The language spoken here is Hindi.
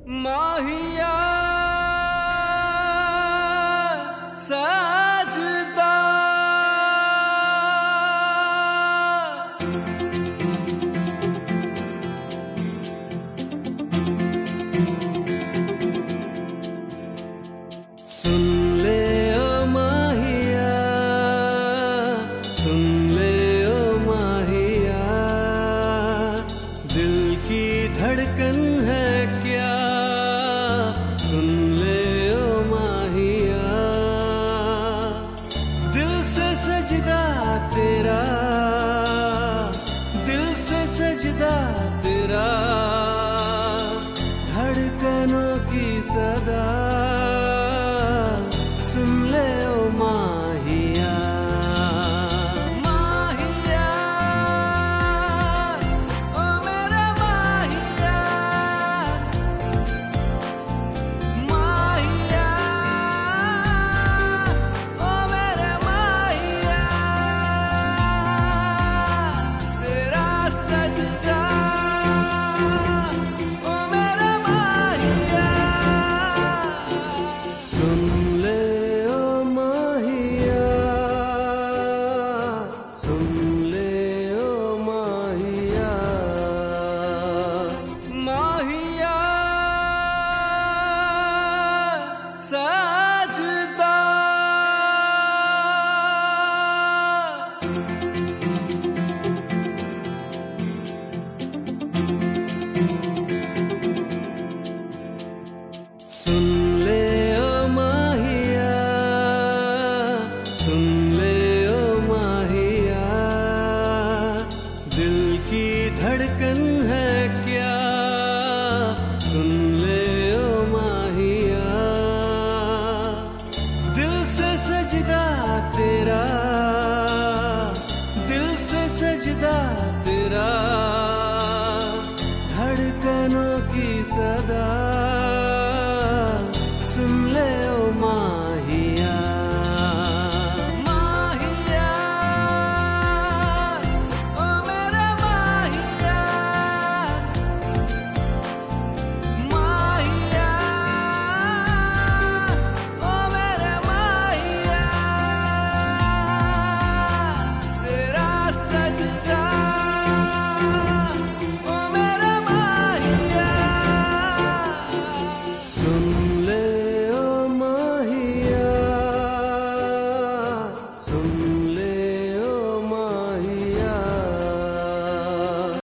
माहिया साजदा सुन ले ओ माहिया, सुन ले ओ माहिया, दिल की धड़कन है क्या, सुन ले ओ माहिया, दिल से सजदा तेरा, दिल से सजदा तेरा, धड़कनों की सदा, सुन ले ओ माहिया, माहिया, ओ मेरा माहिया, माहिया, ओ मेरा माहिया, तेरा सजदा, ओ मेरा माहिया, सुन ले साजदा। सुन ले ओ माहिया, सुन ले ओ माहिया, दिल की धड़कन है क्या, सुन ले ओ माहिया, दिल से सजदा तेरा, दिल से सजदा तेरा, धड़कनों की सदा,